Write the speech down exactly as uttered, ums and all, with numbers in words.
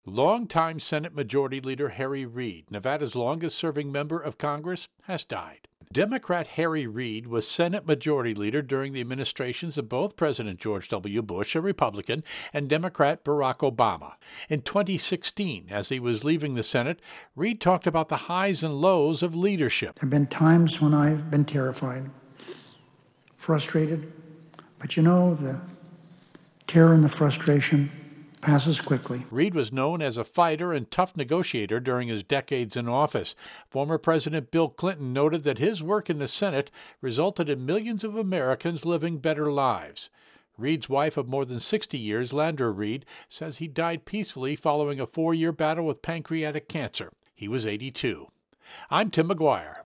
Longtime Senate Majority Leader Harry Reid, Nevada's longest-serving member of Congress, has died. Democrat Harry Reid was Senate Majority Leader during the administrations of both President George W. Bush, a Republican, and Democrat Barack Obama. In twenty sixteen, as he was leaving the Senate, Reid talked about the highs and lows of leadership. There have been times when I've been terrified, frustrated, but you know, the terror and the frustration passes quickly. Reid was known as a fighter and tough negotiator during his decades in office. Former President Bill Clinton noted that his work in the Senate resulted in millions of Americans living better lives. Reid's wife of more than sixty years, Landra Reid, says he died peacefully following a four-year battle with pancreatic cancer. He was eighty-two. I'm Tim McGuire.